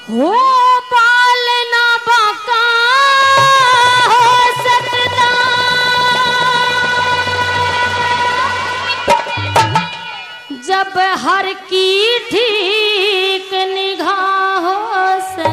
हो पालना बाका हो सकता, जब हर की ठीक निगाहों से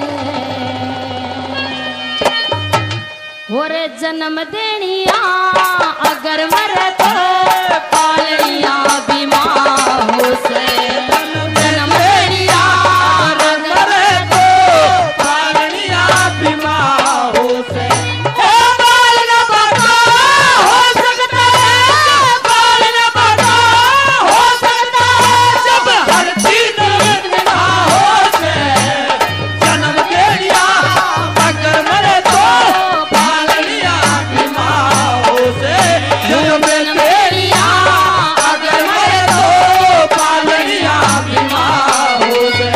और जन्म देनिया अगर मरे तो पालनिया बीमार से जन्म देनिया अगर मरे तो पालनिया बीमार से पालना बाका हो सकता है, पालना बाका हो सकता है, जब हर चीज निगाहों से जन्म देनिया अगर मरे तो पालनिया बीमार से जन्म देनिया अगर मरे तो पालनिया बीमार से।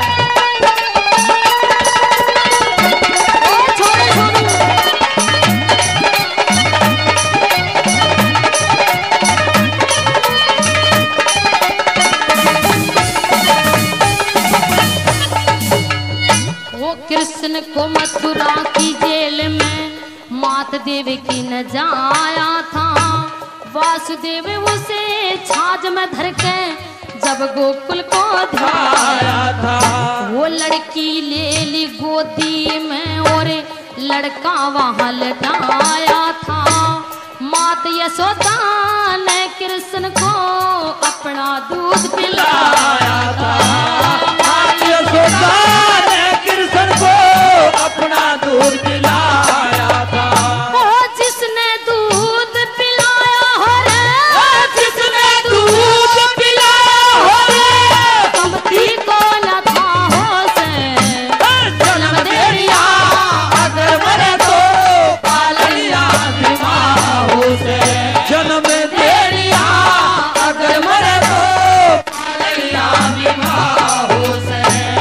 वो कृष्ण को मथुरा की जेल में मात देव की न जाया था, वासुदेव उसे छाछ में धर के जब गोकुल को ध्याया था। वो लड़की ले ली गोदी में और लड़का वहां लटाया था। मात यशोदा ने कृष्ण को अपना दूध पिलाया था। मात यशोदा ने कृष्ण को अपना दूध पिलाया था। ओ जिसने दूध पिलाया हो रे, जिसने दूध पिलाया हो रे, कमती को न था हो से जन्म देनिया अगर मरे तो पालनिया बीमार से जन्म देनिया अगर मरे तो पालनिया बीमार से।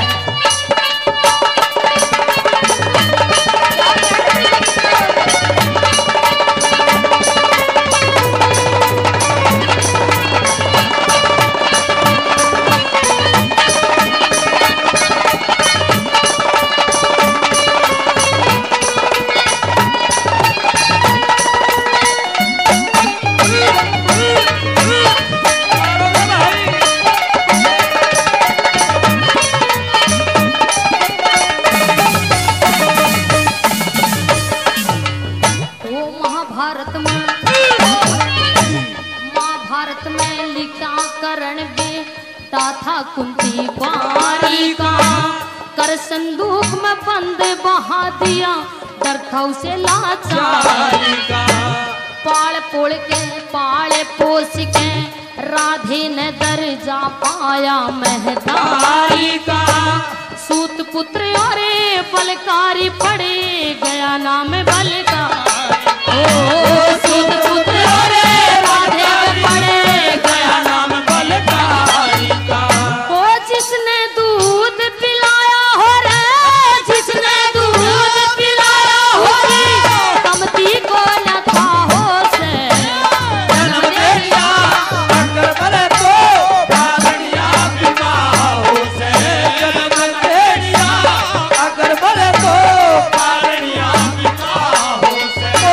महाभारत में लिखा करण बेटा था कुंती कुंवारी का, कर संदूक में बंद बहा दिया डर था उसे लाचारी का। पाल पोड़ के पाले पोस के राधे ने दर्जा पाया महतारी का। सूत पुत्र और बलकारी पड़े गया नाम बलकारी। ओ सूत पुत्र और राधे पड़े गया नाम बलकारी का। ओ जिसने दूध पिलाया हो रे, जिसने दूध पिलाया हो रे, कमती को न था हो से जन्म देनिया अगर मरे तो पालनिया बीमार से जन्म देनिया अगर मरे तो पालनिया बीमार से।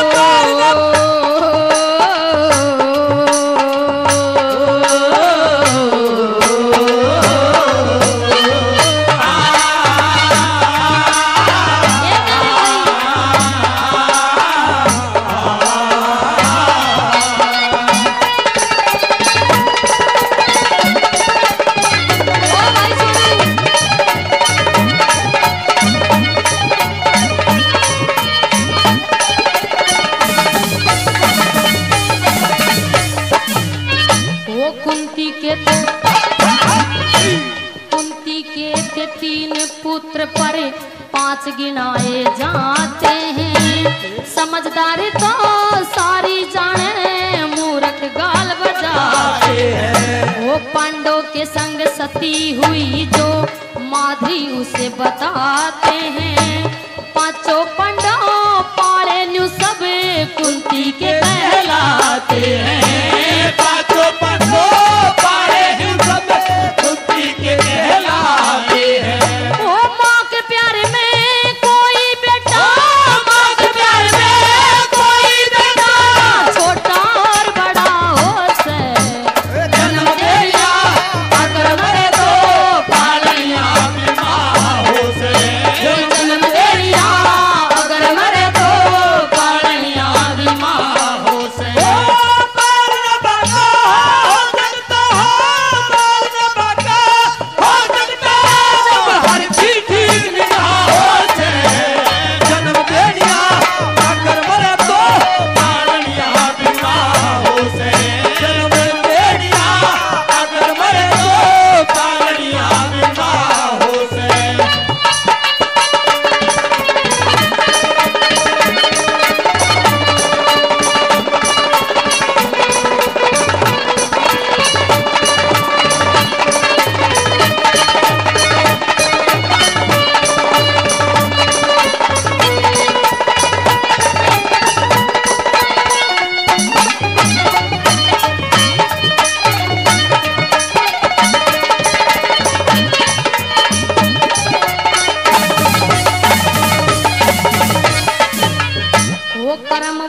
कुंती के थे 3 पुत्र पर 5 गिनाए जाते हैं। समझदार तो सारी जाने, मूर्ख गाल बजाते हैं। वो पांडव के संग सती हुई जो माधुरी उसे बताते हैं। 5 पांडव पाले न्यू सब कुंती के कहलाते हैं। 5 पांडव पाले न्यू सब कुंती के कहलाते हैं।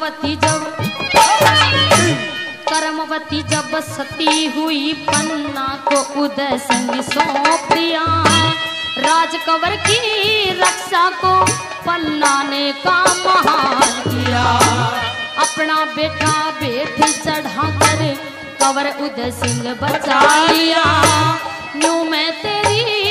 कर्मवती जब सती हुई पन्ना को उदय सिंह सौंप दिया। राजकंवर की रक्षा को पन्ना ने काम महान किया। अपना बेटा बेटी चढ़ा कर कंवर उदय सिंह बचा लिया। यूं मैं तेरी